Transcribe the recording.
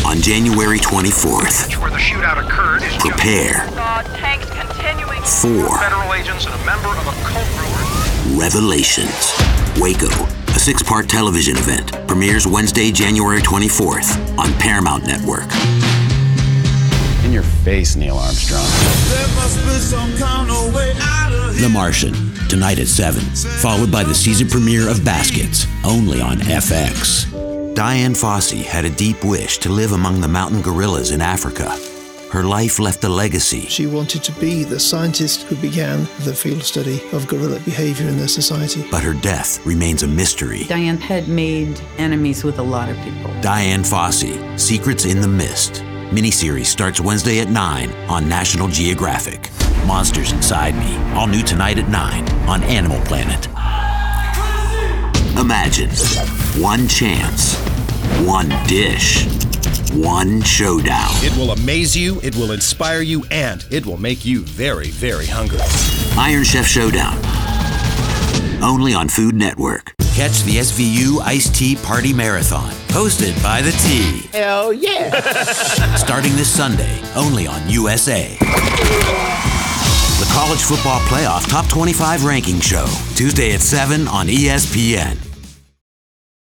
on January 24th. Where the shootout occurred is Prepare tanks continuing. for federal agents and a member of a cult group. Revelations. Waco, a 6-part television event, premieres Wednesday, January 24th on Paramount Network. In your face, Neil Armstrong. There must be some kind of way out of here. The Martian, tonight at 7, followed by the season premiere of Baskets, only on FX. Dian Fossey had a deep wish to live among the mountain gorillas in Africa. Her life left a legacy. She wanted to be the scientist who began the field study of gorilla behavior in their society. But her death remains a mystery. Dian had made enemies with a lot of people. Dian Fossey, Secrets in the Mist. Miniseries starts Wednesday at 9 on National Geographic. Monsters Inside Me, all new tonight at 9 on Animal Planet. Imagine one chance, one dish, one showdown. It will amaze you, it will inspire you, and it will make you very, very hungry. Iron Chef Showdown. Only on Food Network. Catch the SVU Iced Tea Party Marathon, hosted by the T. Hell yeah! Starting this Sunday, only on USA. The College Football Playoff Top 25 Ranking Show, Tuesday at 7 on ESPN.